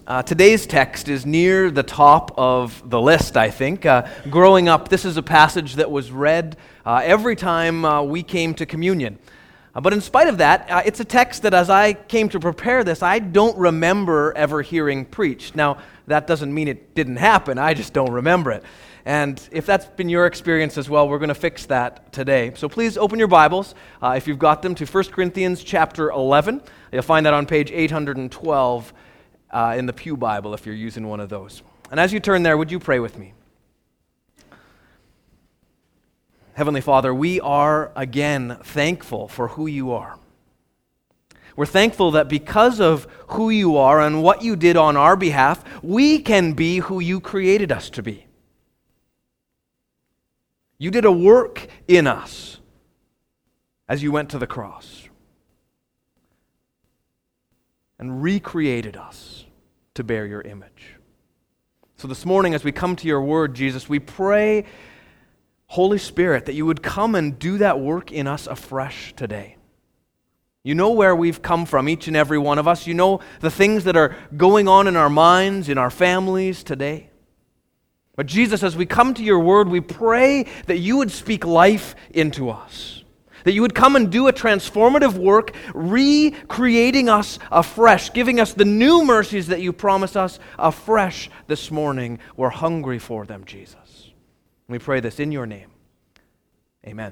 Today's text is near the top of the list, I think. Growing up, this is a passage that was read every time we came to communion. But in spite of that, it's a text that as I came to prepare this, I don't remember ever hearing preached. Now, that doesn't mean it didn't happen, I just don't remember it. And if that's been your experience as well, we're going to fix that today. So please open your Bibles, if you've got them, to 1 Corinthians chapter 11. You'll find that on page 812 in the Pew Bible if you're using one of those. And as you turn there, would you pray with me? Heavenly Father, we are again thankful for who you are. We're thankful that because of who you are and what you did on our behalf, we can be who you created us to be. You did a work in us as you went to the cross and recreated us to bear your image. So this morning, as we come to your word, Jesus, we pray, Holy Spirit, that you would come and do that work in us afresh today. You know where we've come from, each and every one of us. You know the things that are going on in our minds, in our families today. But Jesus, as we come to your word, we pray that you would speak life into us. That you would come and do a transformative work, recreating us afresh, giving us the new mercies that you promise us afresh this morning. We're hungry for them, Jesus. We pray this in your name. Amen.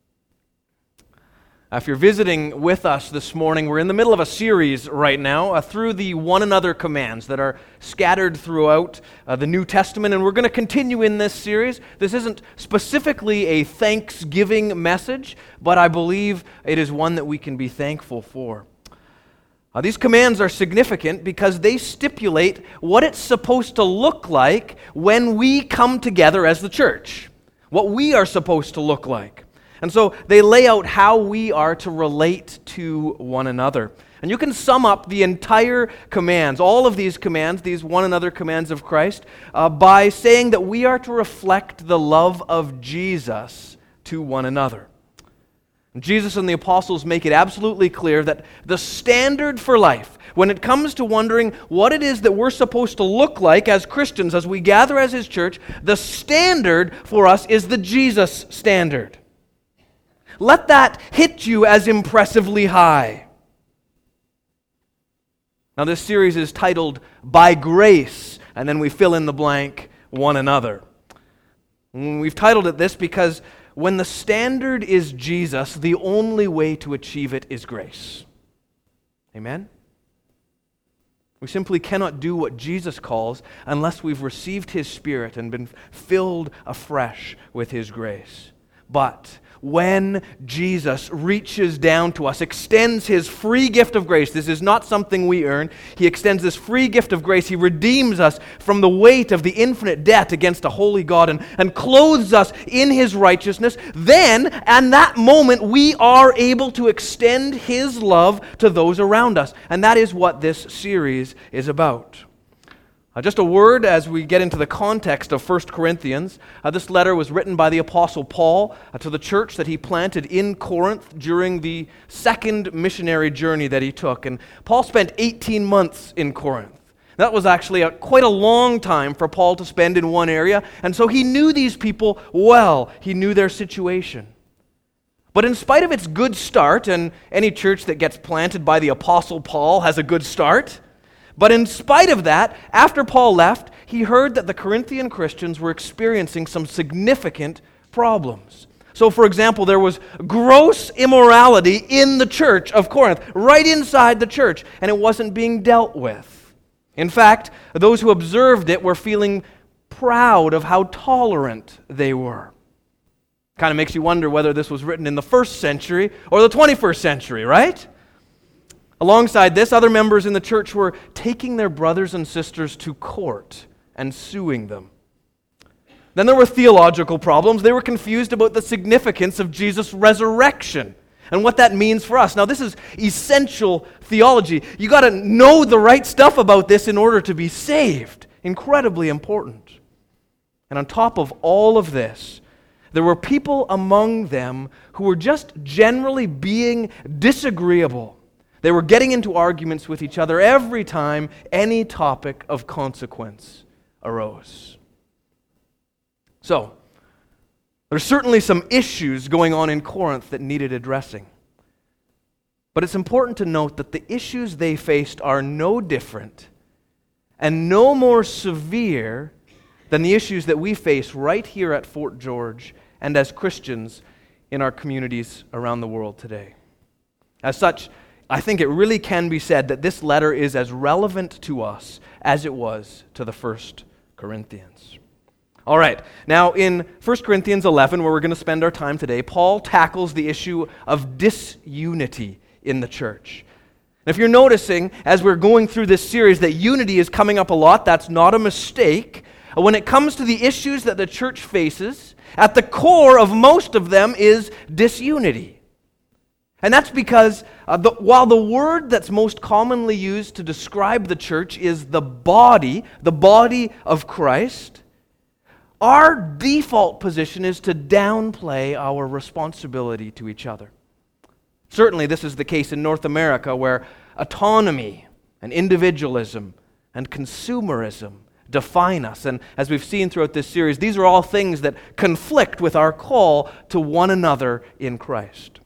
If you're visiting with us this morning, we're in the middle of a series right now through the one another commands that are scattered throughout the New Testament, and we're going to continue in this series. This isn't specifically a Thanksgiving message, but I believe it is one that we can be thankful for. These commands are significant because they stipulate what it's supposed to look like when we come together as the church, what we are supposed to look like. And so they lay out how we are to relate to one another. And you can sum up the entire commands, all of these commands, these one another commands of Christ, by saying that we are to reflect the love of Jesus to one another. And Jesus and the apostles make it absolutely clear that the standard for life, when it comes to wondering what it is that we're supposed to look like as Christians, as we gather as His church, the standard for us is the Jesus standard. Let that hit you as impressively high. Now this series is titled, By Grace, and then we fill in the blank, one another. And we've titled it this because when the standard is Jesus, the only way to achieve it is grace. Amen? We simply cannot do what Jesus calls unless we've received His Spirit and been filled afresh with His grace. But when Jesus reaches down to us, extends His free gift of grace, this is not something we earn, He extends this free gift of grace, He redeems us from the weight of the infinite debt against a holy God and clothes us in His righteousness, then, at that moment, we are able to extend His love to those around us. And that is what this series is about. Just a word as we get into the context of 1 Corinthians. This letter was written by the Apostle Paul to the church that he planted in Corinth during the second missionary journey that he took. And Paul spent 18 months in Corinth. That was actually quite a long time for Paul to spend in one area, and so he knew these people well. He knew their situation. But in spite of its good start, and any church that gets planted by the Apostle Paul has a good start, but in spite of that, after Paul left, he heard that the Corinthian Christians were experiencing some significant problems. So, for example, there was gross immorality in the church of Corinth, right inside the church, and it wasn't being dealt with. In fact, those who observed it were feeling proud of how tolerant they were. Kind of makes you wonder whether this was written in the 1st century or the 21st century, right? Alongside this, other members in the church were taking their brothers and sisters to court and suing them. Then there were theological problems. They were confused about the significance of Jesus' resurrection and what that means for us. Now, this is essential theology. You got to know the right stuff about this in order to be saved. Incredibly important. And on top of all of this, there were people among them who were just generally being disagreeable They were getting into arguments with each other every time any topic of consequence arose. So, there's certainly some issues going on in Corinth that needed addressing. But it's important to note that the issues they faced are no different and no more severe than the issues that we face right here at Fort George and as Christians in our communities around the world today. As such, I think it really can be said that this letter is as relevant to us as it was to the first Corinthians. All right, now in 1 Corinthians 11, where we're going to spend our time today, Paul tackles the issue of disunity in the church. And if you're noticing, as we're going through this series, that unity is coming up a lot, that's not a mistake. When it comes to the issues that the church faces, at the core of most of them is disunity. And that's because while the word that's most commonly used to describe the church is the body of Christ, our default position is to downplay our responsibility to each other. Certainly this is the case in North America, where autonomy and individualism and consumerism define us. And as we've seen throughout this series, these are all things that conflict with our call to one another in Christ.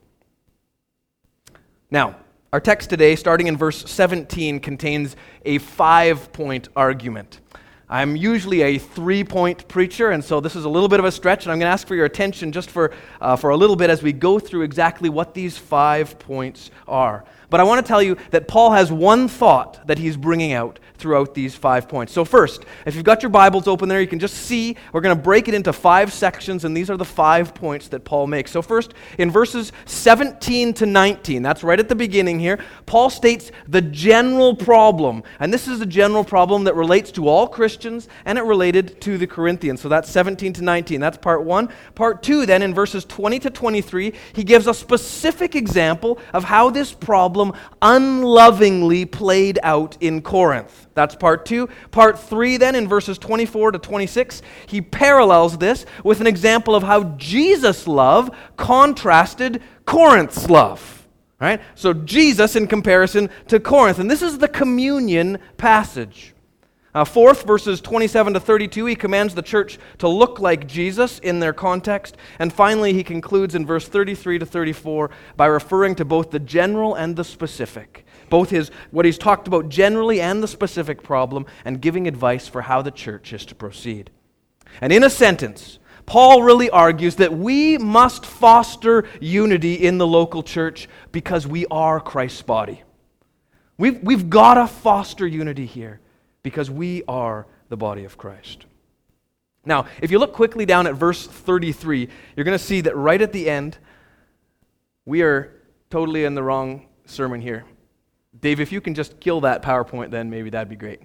Now, our text today, starting in verse 17, contains a 5-point argument. I'm usually a 3-point preacher, and so this is a little bit of a stretch, and I'm going to ask for your attention just for a little bit as we go through exactly what these 5 points are. But I want to tell you that Paul has one thought that he's bringing out throughout these 5 points. So first, if you've got your Bibles open there, you can just see, we're going to break it into 5 sections, and these are the 5 points that Paul makes. So first, in verses 17 to 19, that's right at the beginning here, Paul states the general problem. And this is a general problem that relates to all Christians, and it related to the Corinthians. So that's 17 to 19. That's part 1. Part 2, then, in verses 20 to 23, he gives a specific example of how this problem unlovingly played out in Corinth. That's part 2. Part 3, then, in verses 24 to 26, he parallels this with an example of how Jesus' love contrasted Corinth's love. Right? So Jesus in comparison to Corinth. And this is the communion passage. Fourth, verses 27 to 32, he commands the church to look like Jesus in their context. And finally, he concludes in verse 33 to 34 by referring to both the general and the specific. Both what he's talked about generally and the specific problem, and giving advice for how the church is to proceed. And in a sentence, Paul really argues that we must foster unity in the local church because we are Christ's body. We've got to foster unity here, because we are the body of Christ. Now, if you look quickly down at verse 33, you're going to see that right at the end, we are totally in the wrong sermon here. Dave, if you can just kill that PowerPoint, then maybe that'd be great.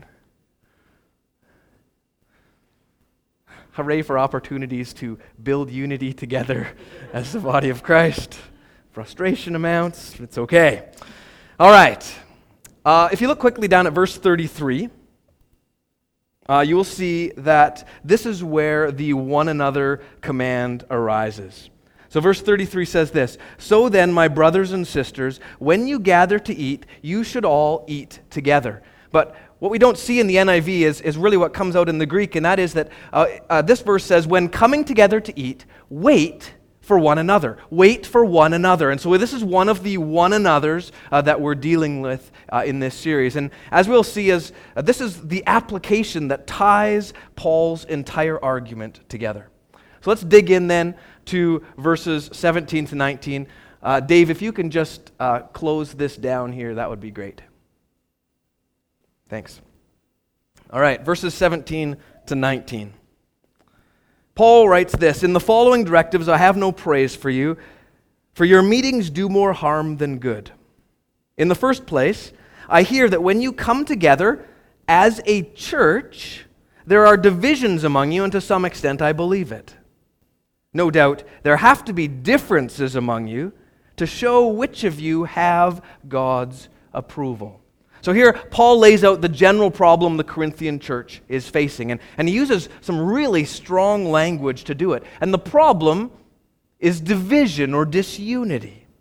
Hooray for opportunities to build unity together as the body of Christ. Frustration amounts, it's okay. All right. If you look quickly down at verse 33, you will see that this is where the one another command arises. So verse 33 says this, "So then, my brothers and sisters, when you gather to eat, you should all eat together." But what we don't see in the NIV is really what comes out in the Greek, and that is that this verse says, when coming together to eat, wait for one another. Wait for one another. And so this is one of the one another's that we're dealing with in this series. And as we'll see, this is the application that ties Paul's entire argument together. So let's dig in then to verses 17 to 19. Dave, if you can just close this down here, that would be great. Thanks. All right, verses 17 to 19. Paul writes this, "In the following directives I have no praise for you, for your meetings do more harm than good. In the first place, I hear that when you come together as a church, there are divisions among you, and to some extent I believe it. No doubt there have to be differences among you to show which of you have God's approval." So here, Paul lays out the general problem the Corinthian church is facing, and he uses some really strong language to do it. And the problem is division or disunity.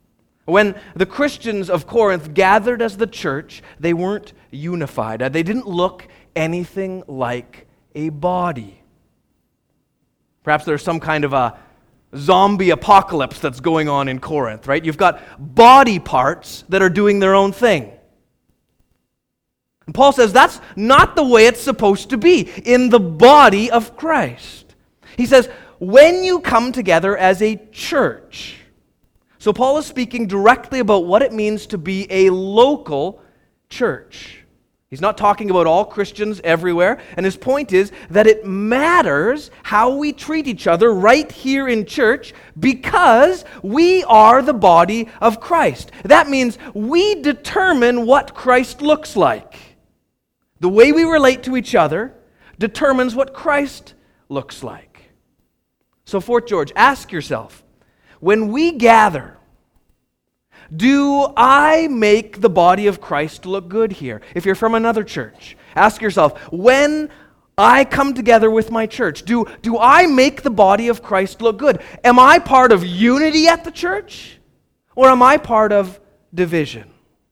When the Christians of Corinth gathered as the church, they weren't unified. They didn't look anything like a body. Perhaps there's some kind of a zombie apocalypse that's going on in Corinth, right? You've got body parts that are doing their own thing. And Paul says that's not the way it's supposed to be in the body of Christ. He says, when you come together as a church. So Paul is speaking directly about what it means to be a local church. He's not talking about all Christians everywhere, and his point is that it matters how we treat each other right here in church because we are the body of Christ. That means we determine what Christ looks like. The way we relate to each other determines what Christ looks like. So Fort George, ask yourself, when we gather, do I make the body of Christ look good here? If you're from another church, ask yourself, when I come together with my church, do I make the body of Christ look good? Am I part of unity at the church? Or am I part of division?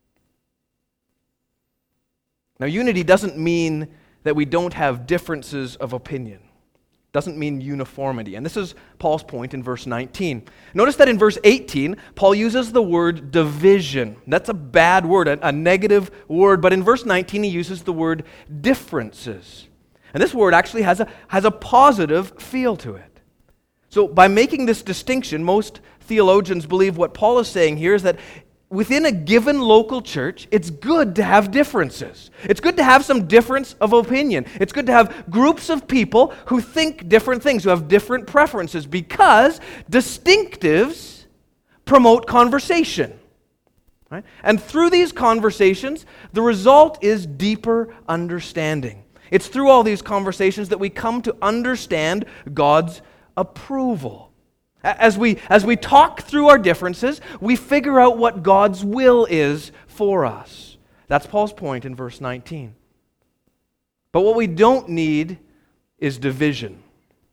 Now, unity doesn't mean that we don't have differences of opinion. Doesn't mean uniformity. And this is Paul's point in verse 19. Notice that in verse 18, Paul uses the word division. That's a bad word, a negative word. But in verse 19, he uses the word differences. And this word actually has a positive feel to it. So by making this distinction, most theologians believe what Paul is saying here is that within a given local church, it's good to have differences. It's good to have some difference of opinion. It's good to have groups of people who think different things, who have different preferences, because distinctives promote conversation. Right? And through these conversations, the result is deeper understanding. It's through all these conversations that we come to understand God's approval. As we talk through our differences, we figure out what God's will is for us. That's Paul's point in verse 19. But what we don't need is division.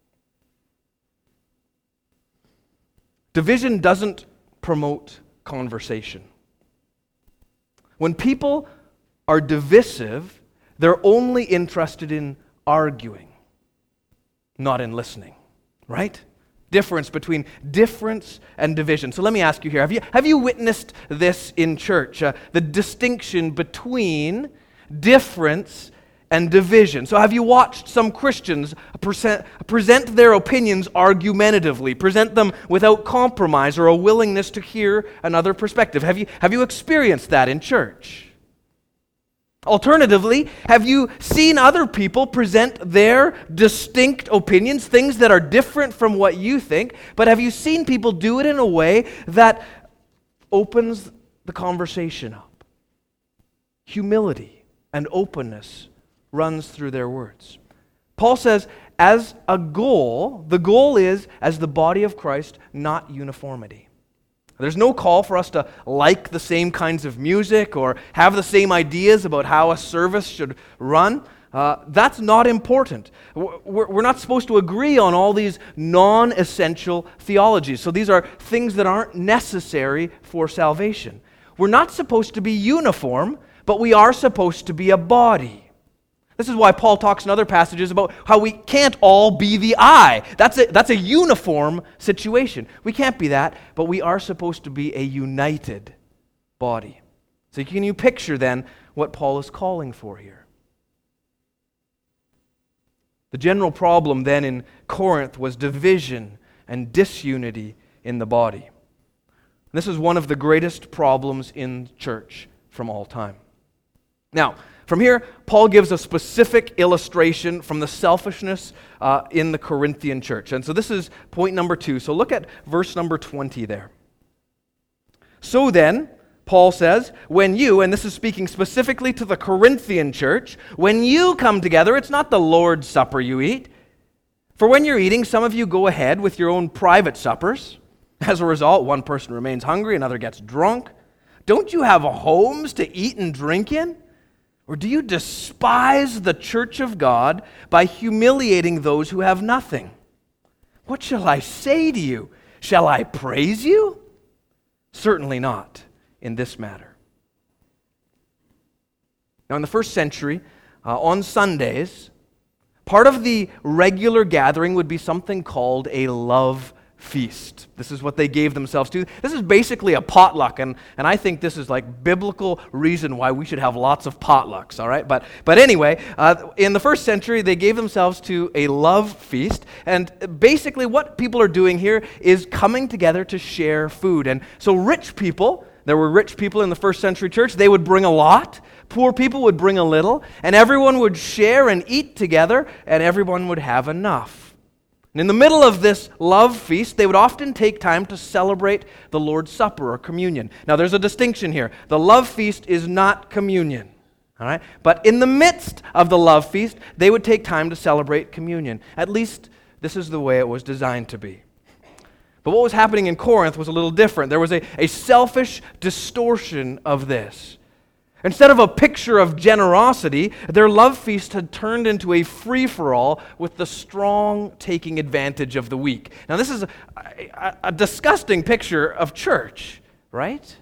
Division doesn't promote conversation. When people are divisive, they're only interested in arguing, not in listening, right? Difference between difference and division. So let me ask you here, have you witnessed this in church? The distinction between difference and division. So have you watched some Christians present their opinions argumentatively, present them without compromise or a willingness to hear another perspective? Have you experienced that in church? Alternatively, have you seen other people present their distinct opinions, things that are different from what you think, but have you seen people do it in a way that opens the conversation up? Humility and openness runs through their words. Paul says, as a goal, the goal is, as the body of Christ, not uniformity. There's no call for us to like the same kinds of music or have the same ideas about how a service should run. That's not important. We're not supposed to agree on all these non-essential theologies. So these are things that aren't necessary for salvation. We're not supposed to be uniform, but we are supposed to be a body. This is why Paul talks in other passages about how we can't all be the eye. That's a uniform situation. We can't be that, but we are supposed to be a united body. So can you picture then what Paul is calling for here? The general problem then in Corinth was division and disunity in the body. And this is one of the greatest problems in church from all time. Now, from here, Paul gives a specific illustration from the selfishness in the Corinthian church. And so this is point number 2. So look at verse number 20 there. So then, Paul says, when you, and this is speaking specifically to the Corinthian church, when you come together, it's not the Lord's Supper you eat. For when you're eating, some of you go ahead with your own private suppers. As a result, one person remains hungry, another gets drunk. Don't you have homes to eat and drink in? Or do you despise the church of God by humiliating those who have nothing? What shall I say to you? Shall I praise you? Certainly not in this matter. Now, in the first century, on Sundays, part of the regular gathering would be something called a love feast. This is what they gave themselves to. This is basically a potluck, and I think this is like biblical reason why we should have lots of potlucks, all right? But anyway, in the first century, they gave themselves to a love feast, and basically what people are doing here is coming together to share food. And so rich people, there were rich people in the first century church, they would bring a lot. Poor people would bring a little, and everyone would share and eat together, and everyone would have enough. And in the middle of this love feast, they would often take time to celebrate the Lord's Supper or communion. Now, there's a distinction here. The love feast is not communion, all right? But in the midst of the love feast, they would take time to celebrate communion. At least, this is the way it was designed to be. But what was happening in Corinth was a little different. There was a selfish distortion of this. Instead of a picture of generosity, their love feast had turned into a free-for-all with the strong taking advantage of the weak. Now, this is a disgusting picture of church, right?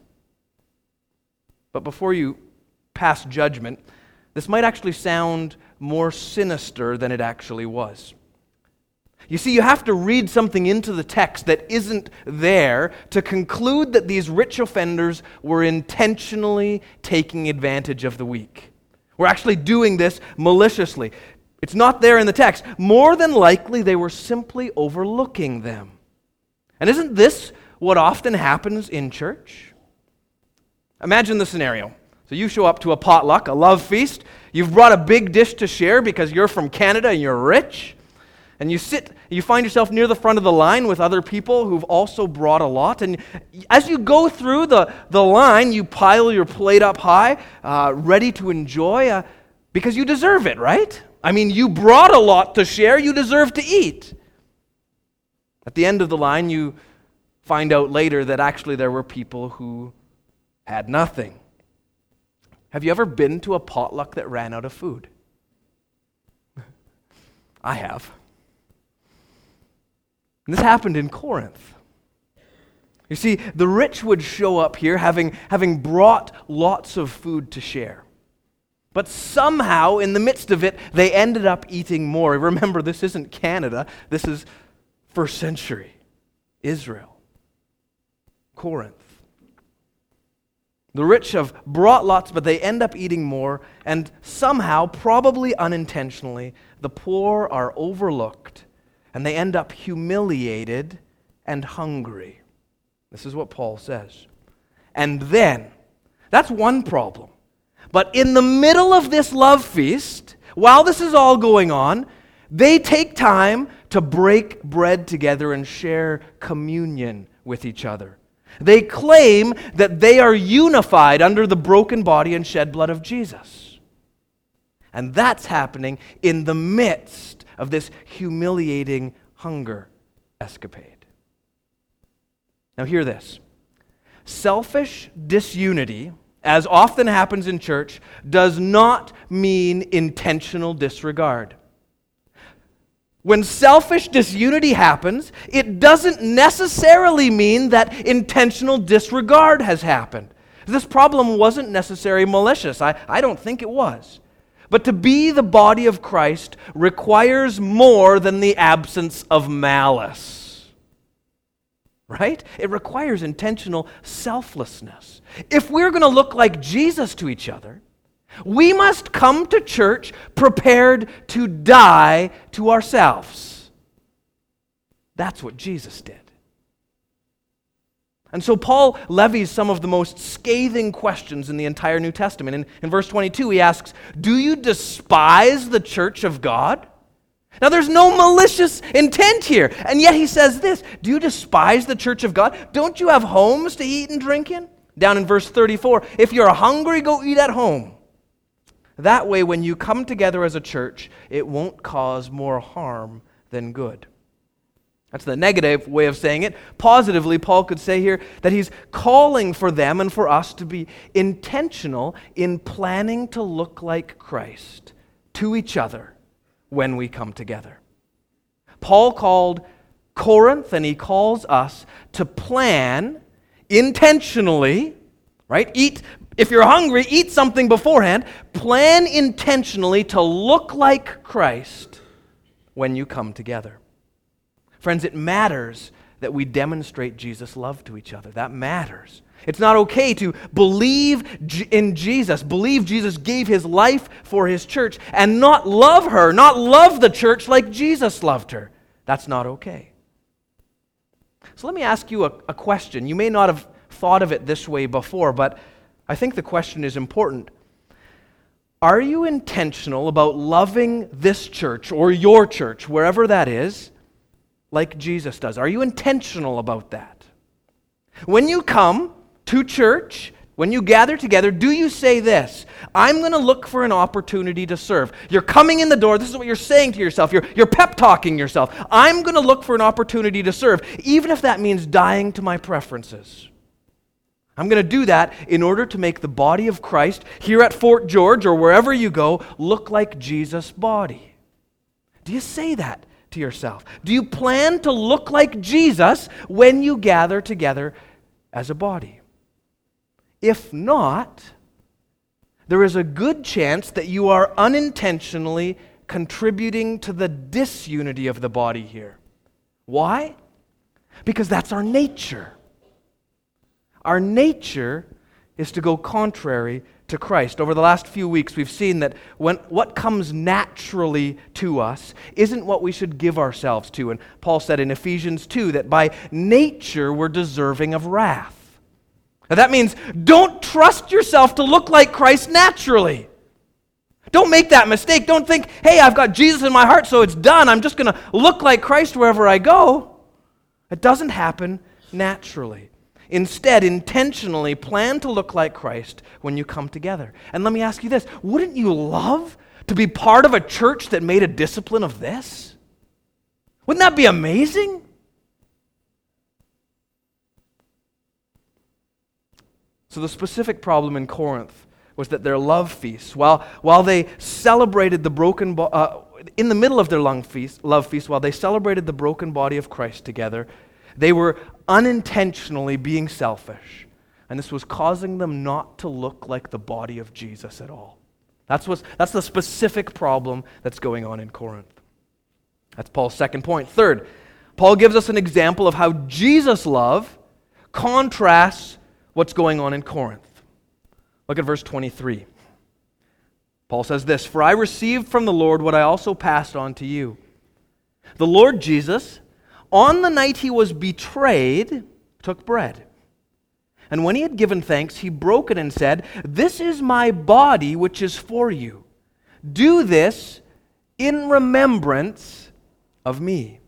But before you pass judgment, this might actually sound more sinister than it actually was. You see, you have to read something into the text that isn't there to conclude that these rich offenders were intentionally taking advantage of the weak. We're actually doing this maliciously. It's not there in the text. More than likely, they were simply overlooking them. And isn't this what often happens in church? Imagine the scenario. So you show up to a potluck, a love feast. You've brought a big dish to share because you're from Canada and you're rich. And you find yourself near the front of the line with other people who've also brought a lot. And as you go through the line, you pile your plate up high, ready to enjoy, because you deserve it, right? I mean, you brought a lot to share, you deserve to eat. At the end of the line, you find out later that actually there were people who had nothing. Have you ever been to a potluck that ran out of food? I have. And this happened in Corinth. You see, the rich would show up here having brought lots of food to share. But somehow, in the midst of it, they ended up eating more. Remember, this isn't Canada. This is first century Israel. Corinth. The rich have brought lots, but they end up eating more. And somehow, probably unintentionally, the poor are overlooked. And they end up humiliated and hungry. This is what Paul says. And then, that's one problem. But in the middle of this love feast, while this is all going on, they take time to break bread together and share communion with each other. They claim that they are unified under the broken body and shed blood of Jesus. And that's happening in the midst of this humiliating hunger escapade. Now hear this. Selfish disunity, as often happens in church, does not mean intentional disregard. When selfish disunity happens, it doesn't necessarily mean that intentional disregard has happened. This problem wasn't necessarily malicious. I don't think it was. But to be the body of Christ requires more than the absence of malice. Right? It requires intentional selflessness. If we're going to look like Jesus to each other, we must come to church prepared to die to ourselves. That's what Jesus did. And so Paul levies some of the most scathing questions in the entire New Testament. In verse 22, he asks, "Do you despise the church of God?" Now, there's no malicious intent here. And yet he says this, "Do you despise the church of God? Don't you have homes to eat and drink in?" Down in verse 34, "If you're hungry, go eat at home. That way, when you come together as a church, it won't cause more harm than good." That's the negative way of saying it. Positively, Paul could say here that he's calling for them and for us to be intentional in planning to look like Christ to each other when we come together. Paul called Corinth and he calls us to plan intentionally, right? If you're hungry, eat something beforehand. Plan intentionally to look like Christ when you come together. Friends, it matters that we demonstrate Jesus' love to each other. That matters. It's not okay to believe in Jesus, believe Jesus gave his life for his church, and not love her, not love the church like Jesus loved her. That's not okay. So let me ask you a question. You may not have thought of it this way before, but I think the question is important. Are you intentional about loving this church or your church, wherever that is, like Jesus does? Are you intentional about that? When you come to church, when you gather together, do you say this? I'm going to look for an opportunity to serve. You're coming in the door. This is what you're saying to yourself. You're pep talking yourself. I'm going to look for an opportunity to serve, even if that means dying to my preferences. I'm going to do that in order to make the body of Christ here at Fort George or wherever you go look like Jesus' body. Do you say that to yourself? Do you plan to look like Jesus when you gather together as a body? If not, there is a good chance that you are unintentionally contributing to the disunity of the body here. Why? Because that's our nature. Our nature is to go contrary to Christ. Over the last few weeks, we've seen that what comes naturally to us isn't what we should give ourselves to. And Paul said in Ephesians 2 that by nature we're deserving of wrath. Now that means don't trust yourself to look like Christ naturally. Don't make that mistake. Don't think, hey, I've got Jesus in my heart, so it's done. I'm just going to look like Christ wherever I go. It doesn't happen naturally. Instead, intentionally plan to look like Christ when you come together. And let me ask you this. Wouldn't you love to be part of a church that made a discipline of this? Wouldn't that be amazing? So the specific problem in Corinth was that their love feasts, while they celebrated the in the middle of their love feast, while they celebrated the broken body of Christ together, they were unintentionally being selfish. And this was causing them not to look like the body of Jesus at all. That's the specific problem that's going on in Corinth. That's Paul's second point. Third, Paul gives us an example of how Jesus' love contrasts what's going on in Corinth. Look at verse 23. Paul says this, "For I received from the Lord what I also passed on to you. The Lord Jesus, on the night he was betrayed, took bread. And when he had given thanks, he broke it and said, 'This is my body which is for you. Do this in remembrance of me.'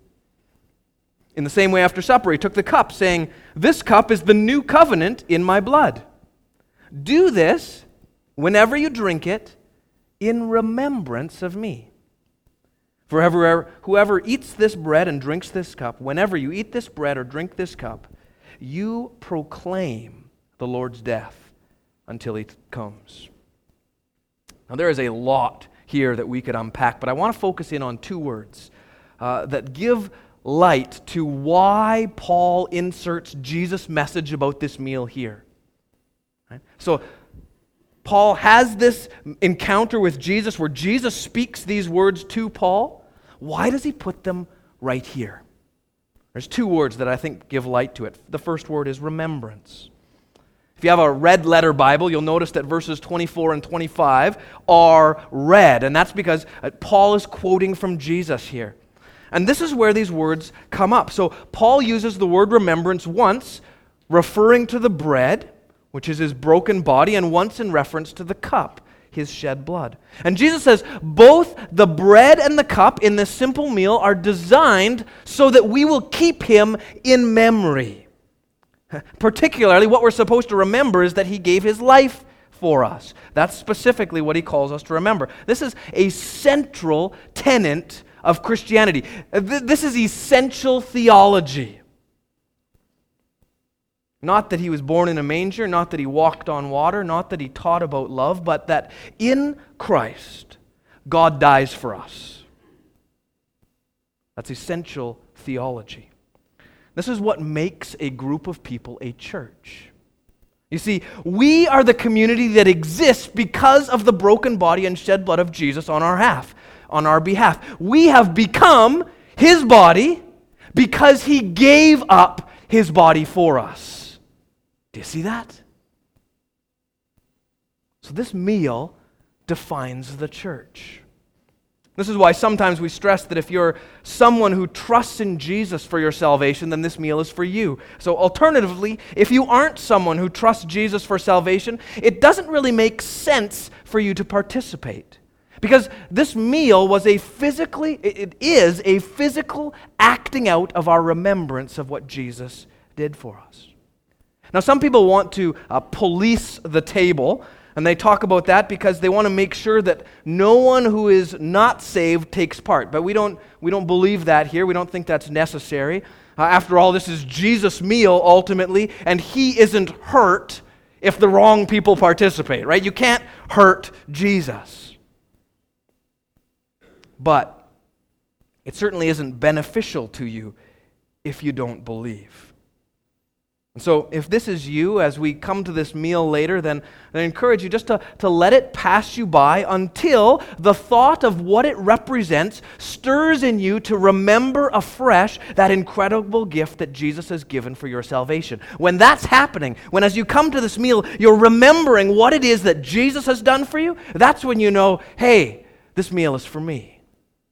In the same way, after supper, he took the cup, saying, 'This cup is the new covenant in my blood. Do this, whenever you drink it, in remembrance of me. For whoever eats this bread and drinks this cup, whenever you eat this bread or drink this cup, you proclaim the Lord's death until he comes.'" Now, there is a lot here that we could unpack, but I want to focus in on two words that give light to why Paul inserts Jesus' message about this meal here. Right? So, Paul has this encounter with Jesus where Jesus speaks these words to Paul. Why does he put them right here? There's two words that I think give light to it. The first word is remembrance. If you have a red letter Bible, you'll notice that verses 24 and 25 are red, and that's because Paul is quoting from Jesus here. And this is where these words come up. So Paul uses the word remembrance once, referring to the bread, which is his broken body, and once in reference to the cup, his shed blood. And Jesus says both the bread and the cup in this simple meal are designed so that we will keep him in memory. Particularly, what we're supposed to remember is that he gave his life for us. That's specifically what he calls us to remember. This is a central tenet of Christianity. This is essential theology. Not that he was born in a manger, not that he walked on water, not that he taught about love, but that in Christ, God dies for us. That's essential theology. This is what makes a group of people a church. You see, we are the community that exists because of the broken body and shed blood of Jesus on our behalf. We have become His body because He gave up His body for us. Do you see that? So this meal defines the church. This is why sometimes we stress that if you're someone who trusts in Jesus for your salvation, then this meal is for you. So alternatively, if you aren't someone who trusts Jesus for salvation, it doesn't really make sense for you to participate. Because this meal it is a physical acting out of our remembrance of what Jesus did for us. Now, some people want to police the table, and they talk about that because they want to make sure that no one who is not saved takes part. But we don't believe that here. We don't think that's necessary. After all, this is Jesus' meal ultimately, and He isn't hurt if the wrong people participate, right? You can't hurt Jesus. But it certainly isn't beneficial to you if you don't believe. And so if this is you, as we come to this meal later, then I encourage you just to let it pass you by until the thought of what it represents stirs in you to remember afresh that incredible gift that Jesus has given for your salvation. When that's happening, when as you come to this meal, you're remembering what it is that Jesus has done for you, that's when you know, hey, this meal is for me.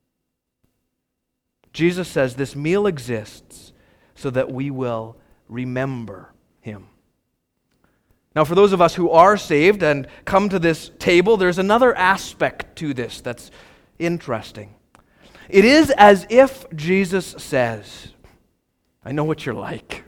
Jesus says this meal exists so that we will remember Him. Now, for those of us who are saved and come to this table, there's another aspect to this that's interesting. It is as if Jesus says, I know what you're like.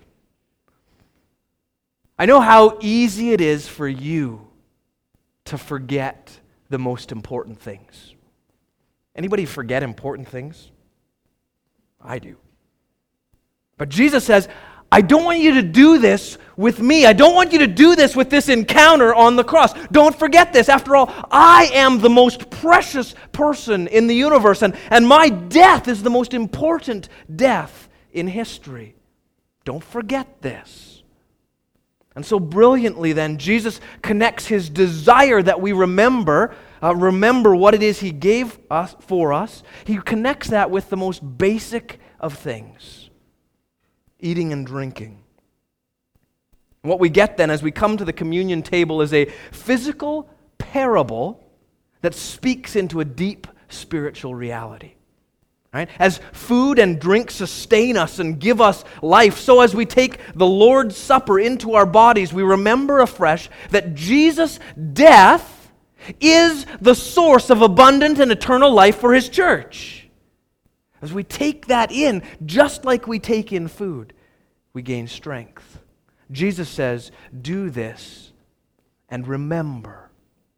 I know how easy it is for you to forget the most important things. Anybody forget important things? I do. But Jesus says, I don't want you to do this with me. I don't want you to do this with this encounter on the cross. Don't forget this. After all, I am the most precious person in the universe, and my death is the most important death in history. Don't forget this. And so brilliantly then, Jesus connects His desire that we remember what it is He gave us for us. He connects that with the most basic of things. Eating and drinking. And what we get then as we come to the communion table is a physical parable that speaks into a deep spiritual reality. Right? As food and drink sustain us and give us life, so as we take the Lord's Supper into our bodies, we remember afresh that Jesus' death is the source of abundant and eternal life for His church. As we take that in, just like we take in food, we gain strength. Jesus says, do this and remember.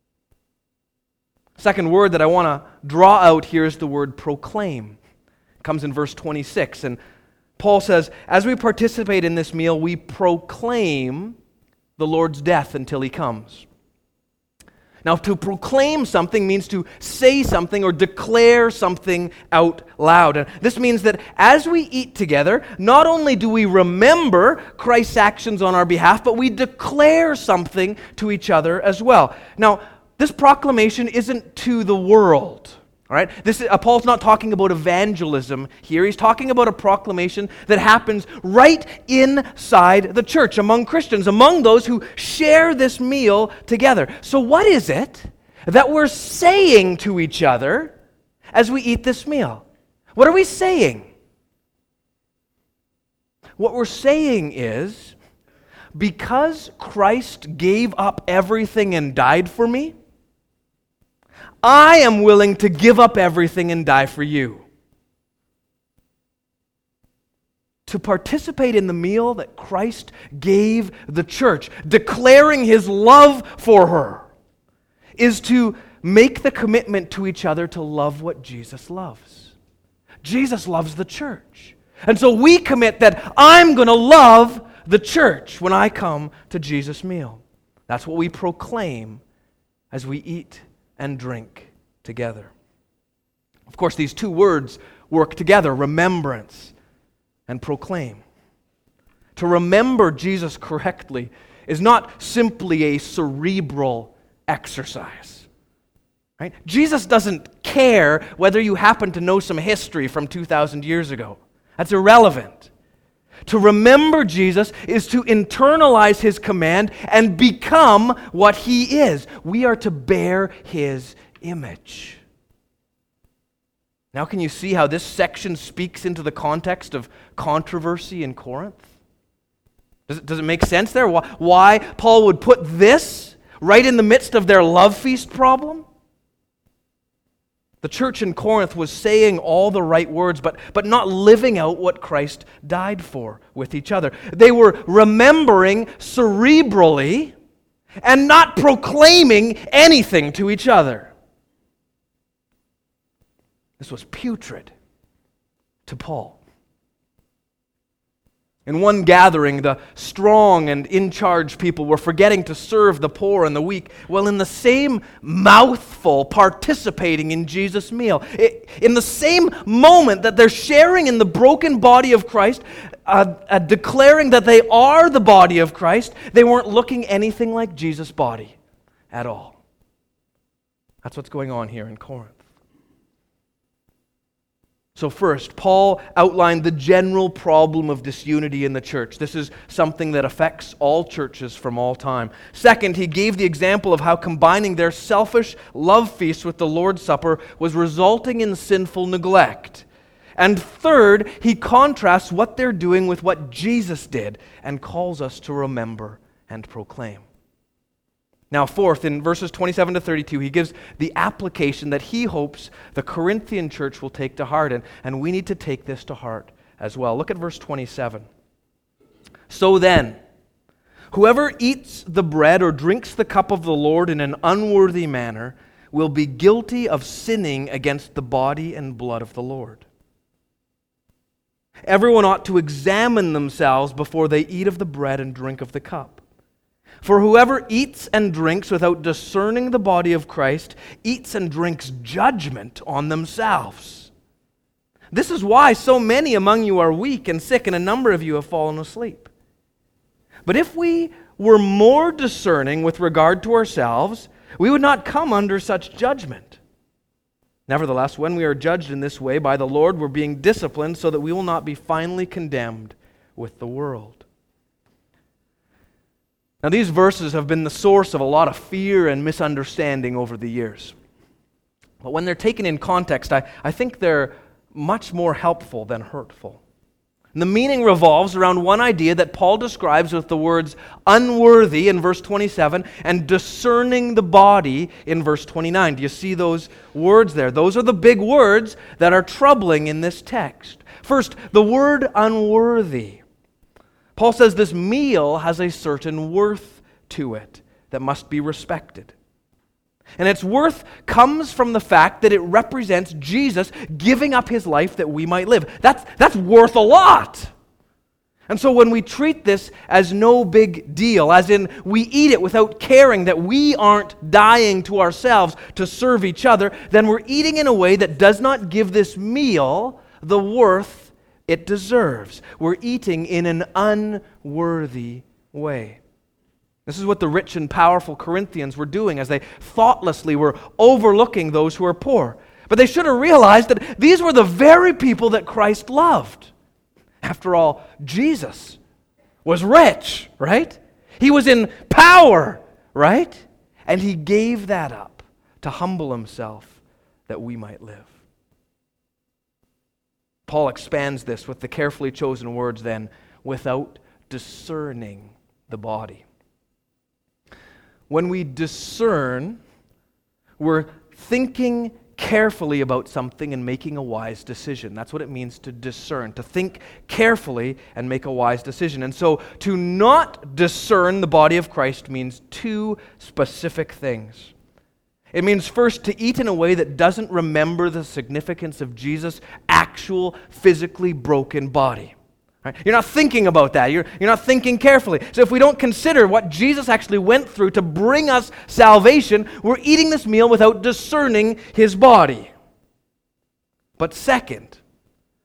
Second word that I want to draw out here is the word proclaim. It comes in verse 26, and Paul says, as we participate in this meal, we proclaim the Lord's death until He comes. Now, to proclaim something means to say something or declare something out loud. And this means that as we eat together, not only do we remember Christ's actions on our behalf, but we declare something to each other as well. Now, this proclamation isn't to the world. All right? Paul's not talking about evangelism here. He's talking about a proclamation that happens right inside the church, among Christians, among those who share this meal together. So what is it that we're saying to each other as we eat this meal? What are we saying? What we're saying is, because Christ gave up everything and died for me, I am willing to give up everything and die for you. To participate in the meal that Christ gave the church, declaring His love for her, is to make the commitment to each other to love what Jesus loves. Jesus loves the church. And so we commit that I'm going to love the church when I come to Jesus' meal. That's what we proclaim as we eat and drink together. Of course, these two words work together, remembrance and proclaim. To remember Jesus correctly is not simply a cerebral exercise. Right? Jesus doesn't care whether you happen to know some history from 2,000 years ago. That's irrelevant. To remember Jesus is to internalize his command and become what he is. We are to bear his image. Now, can you see how this section speaks into the context of controversy in Corinth? Does it make sense there? Why Paul would put this right in the midst of their love feast problem? The church in Corinth was saying all the right words, but not living out what Christ died for with each other. They were remembering cerebrally and not proclaiming anything to each other. This was putrid to Paul. In one gathering, the strong and in-charge people were forgetting to serve the poor and the weak, while in the same mouthful participating in Jesus' meal. In the same moment that they're sharing in the broken body of Christ, declaring that they are the body of Christ, they weren't looking anything like Jesus' body at all. That's what's going on here in Corinth. So first, Paul outlined the general problem of disunity in the church. This is something that affects all churches from all time. Second, he gave the example of how combining their selfish love feast with the Lord's Supper was resulting in sinful neglect. And third, he contrasts what they're doing with what Jesus did and calls us to remember and proclaim. Now, fourth, in verses 27 to 32, he gives the application that he hopes the Corinthian church will take to heart, and we need to take this to heart as well. Look at verse 27. So then, whoever eats the bread or drinks the cup of the Lord in an unworthy manner will be guilty of sinning against the body and blood of the Lord. Everyone ought to examine themselves before they eat of the bread and drink of the cup. For whoever eats and drinks without discerning the body of Christ eats and drinks judgment on themselves. This is why so many among you are weak and sick, and a number of you have fallen asleep. But if we were more discerning with regard to ourselves, we would not come under such judgment. Nevertheless, when we are judged in this way by the Lord, we're being disciplined so that we will not be finally condemned with the world. Now, these verses have been the source of a lot of fear and misunderstanding over the years. But when they're taken in context, I think they're much more helpful than hurtful. And the meaning revolves around one idea that Paul describes with the words unworthy in verse 27 and discerning the body in verse 29. Do you see those words there? Those are the big words that are troubling in this text. First, the word unworthy. Paul says this meal has a certain worth to it that must be respected. And its worth comes from the fact that it represents Jesus giving up his life that we might live. That's worth a lot. And so when we treat this as no big deal, as in we eat it without caring that we aren't dying to ourselves to serve each other, then we're eating in a way that does not give this meal the worth it deserves. We're eating in an unworthy way. This is what the rich and powerful Corinthians were doing as they thoughtlessly were overlooking those who are poor. But they should have realized that these were the very people that Christ loved. After all, Jesus was rich, right? He was in power, right? And he gave that up to humble himself that we might live. Paul expands this with the carefully chosen words then, without discerning the body. When we discern, we're thinking carefully about something and making a wise decision. That's what it means to discern, to think carefully and make a wise decision. And so to not discern the body of Christ means two specific things. It means first to eat in a way that doesn't remember the significance of Jesus' actual physically broken body. Right? You're not thinking about that. You're not thinking carefully. So if we don't consider what Jesus actually went through to bring us salvation, we're eating this meal without discerning his body. But second,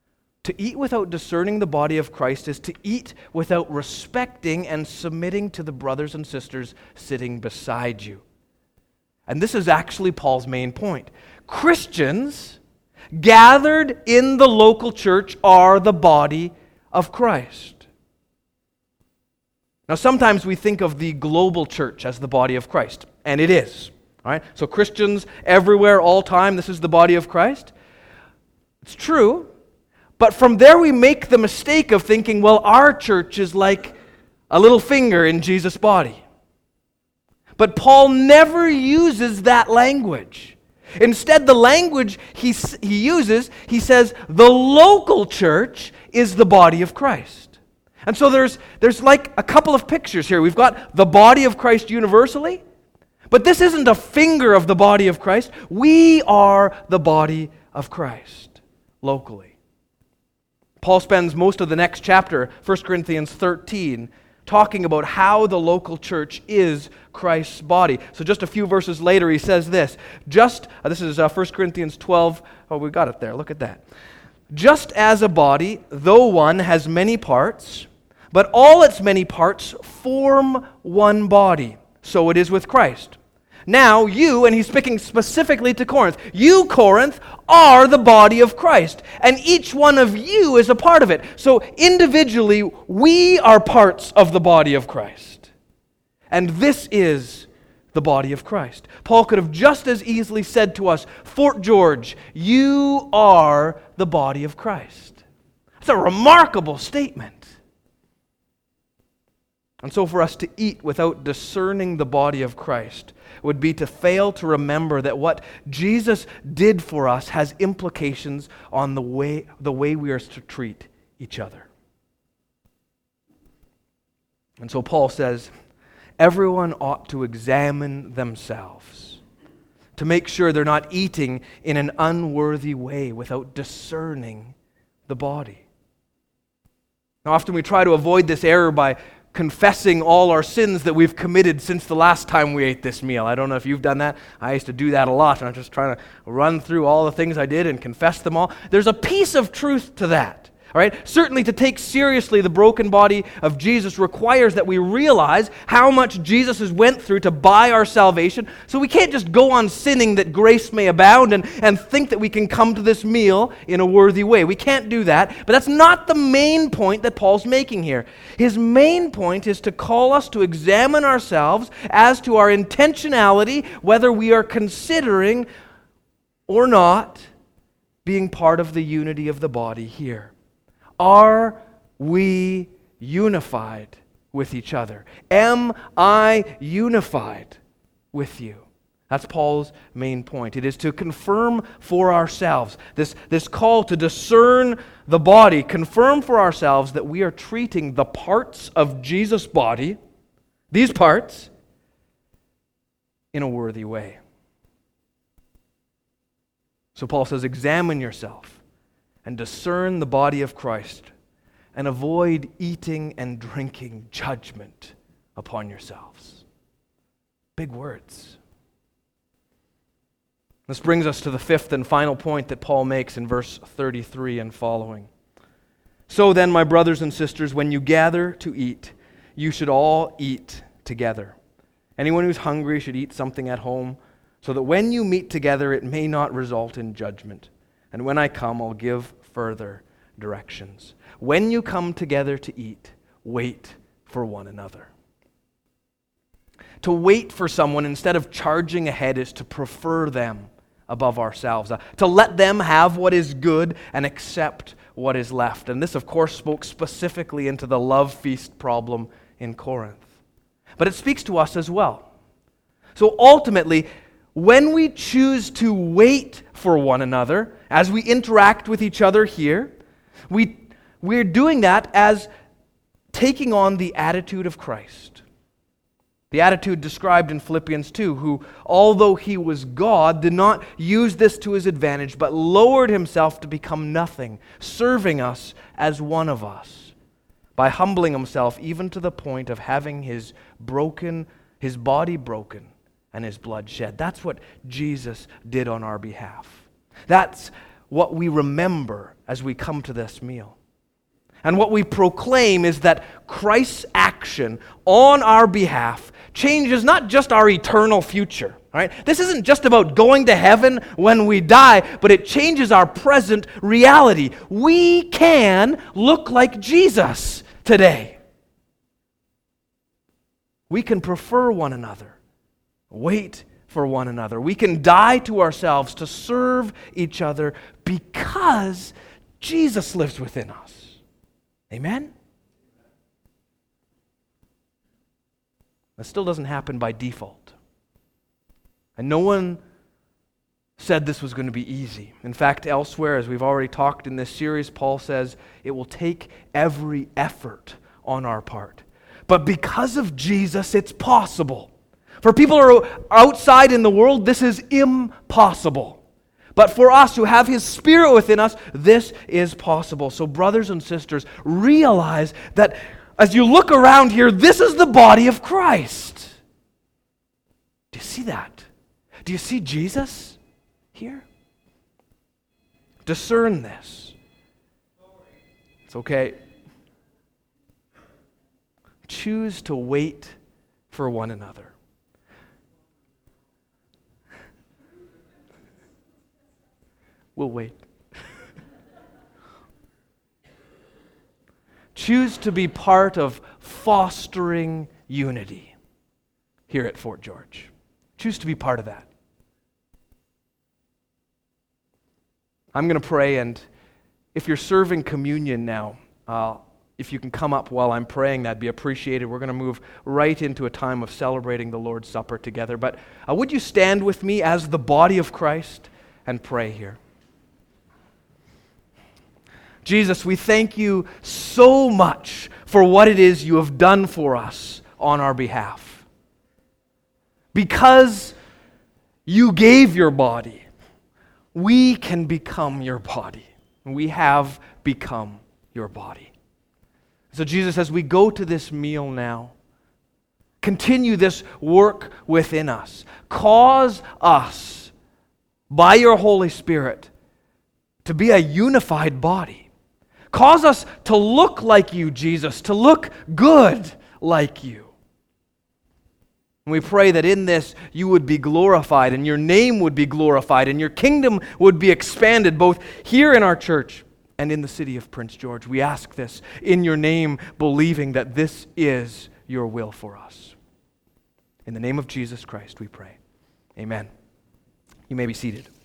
To eat without discerning the body of Christ is to eat without respecting and submitting to the brothers and sisters sitting beside you. And this is actually Paul's main point. Christians gathered in the local church are the body of Christ. Now, sometimes we think of the global church as the body of Christ, and it is. All right? So Christians everywhere, all time, this is the body of Christ. It's true, but from there we make the mistake of thinking, well, our church is like a little finger in Jesus' body. But Paul never uses that language. Instead, the language he uses, he says, the local church is the body of Christ. And so there's like a couple of pictures here. We've got the body of Christ universally, but this isn't a finger of the body of Christ. We are the body of Christ locally. Paul spends most of the next chapter, 1 Corinthians 13, talking about how the local church is Christ's body. So just a few verses later, he says this. This is 1 Corinthians 12. Oh, we got it there. Look at that. Just as a body, though one, has many parts, but all its many parts form one body. So it is with Christ. Now you, and he's speaking specifically to Corinth, you, Corinth, are the body of Christ, and each one of you is a part of it. So individually, we are parts of the body of Christ. And this is the body of Christ. Paul could have just as easily said to us, Fort George, you are the body of Christ. It's a remarkable statement. And so for us to eat without discerning the body of Christ would be to fail to remember that what Jesus did for us has implications on the way we are to treat each other. And so Paul says, everyone ought to examine themselves to make sure they're not eating in an unworthy way without discerning the body. Now, often we try to avoid this error by confessing all our sins that we've committed since the last time we ate this meal. I don't know if you've done that. I used to do that a lot, and I'm just trying to run through all the things I did and confess them all. There's a piece of truth to that. All right? Certainly to take seriously the broken body of Jesus requires that we realize how much Jesus has went through to buy our salvation. So we can't just go on sinning that grace may abound and think that we can come to this meal in a worthy way. We can't do that. But that's not the main point that Paul's making here. His main point is to call us to examine ourselves as to our intentionality, whether we are considering or not being part of the unity of the body here. Are we unified with each other? Am I unified with you? That's Paul's main point. It is to confirm for ourselves, this call to discern the body, confirm for ourselves that we are treating the parts of Jesus' body, these parts, in a worthy way. So Paul says, examine yourself and discern the body of Christ, and avoid eating and drinking judgment upon yourselves. Big words. This brings us to the fifth and final point that Paul makes in verse 33 and following. So then, my brothers and sisters, when you gather to eat, you should all eat together. Anyone who's hungry should eat something at home, so that when you meet together, it may not result in judgment. And when I come, I'll give further directions. When you come together to eat, wait for one another. To wait for someone instead of charging ahead is to prefer them above ourselves. To let them have what is good and accept what is left. And this, of course, spoke specifically into the love feast problem in Corinth. But it speaks to us as well. So ultimately, when we choose to wait for one another, as we interact with each other here, we're doing that as taking on the attitude of Christ. The attitude described in Philippians 2, who, although he was God, did not use this to his advantage, but lowered himself to become nothing, serving us as one of us, by humbling himself even to the point of having his body broken, and his blood shed. That's what Jesus did on our behalf. That's what we remember as we come to this meal. And what we proclaim is that Christ's action on our behalf changes not just our eternal future. Right? This isn't just about going to heaven when we die, but it changes our present reality. We can look like Jesus today. We can prefer one another, wait for one another. We can die to ourselves to serve each other because Jesus lives within us. Amen? That still doesn't happen by default. And no one said this was going to be easy. In fact, elsewhere, as we've already talked in this series, Paul says it will take every effort on our part. But because of Jesus, it's possible. For people who are outside in the world, this is impossible. But for us who have His Spirit within us, this is possible. So brothers and sisters, realize that as you look around here, this is the body of Christ. Do you see that? Do you see Jesus here? Discern this. It's okay. Choose to wait for one another. We'll wait. Choose to be part of fostering unity here at Fort George. Choose to be part of that. I'm going to pray, and if you're serving communion now, if you can come up while I'm praying, that'd be appreciated. We're going to move right into a time of celebrating the Lord's Supper together. But would you stand with me as the body of Christ and pray here? Jesus, we thank you so much for what it is you have done for us on our behalf. Because you gave your body, we can become your body. We have become your body. So Jesus, as we go to this meal now, continue this work within us. Cause us, by your Holy Spirit, to be a unified body. Cause us to look like you, Jesus, to look good like you. And we pray that in this you would be glorified and your name would be glorified and your kingdom would be expanded both here in our church and in the city of Prince George. We ask this in your name, believing that this is your will for us. In the name of Jesus Christ we pray. Amen. You may be seated.